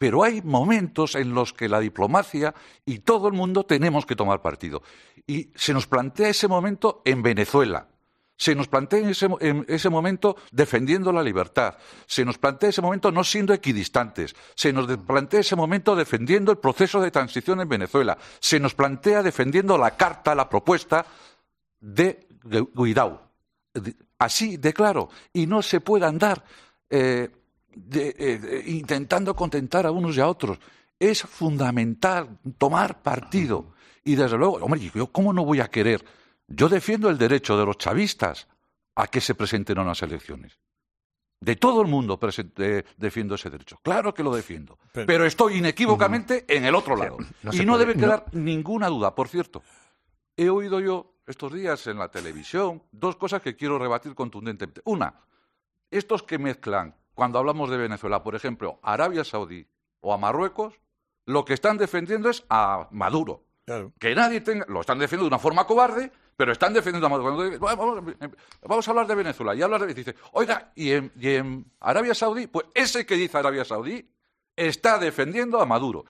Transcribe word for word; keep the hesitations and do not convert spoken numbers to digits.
Pero hay momentos en los que la diplomacia y todo el mundo tenemos que tomar partido. Y se nos plantea ese momento en Venezuela. Se nos plantea en ese, en ese momento defendiendo la libertad. Se nos plantea ese momento no siendo equidistantes. Se nos plantea ese momento defendiendo el proceso de transición en Venezuela. Se nos plantea defendiendo la carta, la propuesta de Guaidó. Así de claro. Y no se puede andar eh, de, eh, de, intentando contentar a unos y a otros. Es fundamental tomar partido. Y desde luego, hombre, yo cómo no voy a querer. Yo defiendo el derecho de los chavistas a que se presenten a unas elecciones. De todo el mundo eh, defiendo ese derecho. Claro que lo defiendo. Pero, pero estoy inequívocamente uh-huh. en el otro lado. Sí, no y no puede, debe quedar no. ninguna duda. Por cierto, he oído yo estos días en la televisión dos cosas que quiero rebatir contundentemente. Una, estos que mezclan, cuando hablamos de Venezuela, por ejemplo, a Arabia Saudí o a Marruecos, lo que están defendiendo es a Maduro. Claro. Que nadie tenga... Lo están defendiendo de una forma cobarde, pero están defendiendo a Maduro. Vamos, vamos a hablar de Venezuela. Y hablas de... Dice, oiga, ¿y en, y en Arabia Saudí? Pues ese que dice Arabia Saudí está defendiendo a Maduro.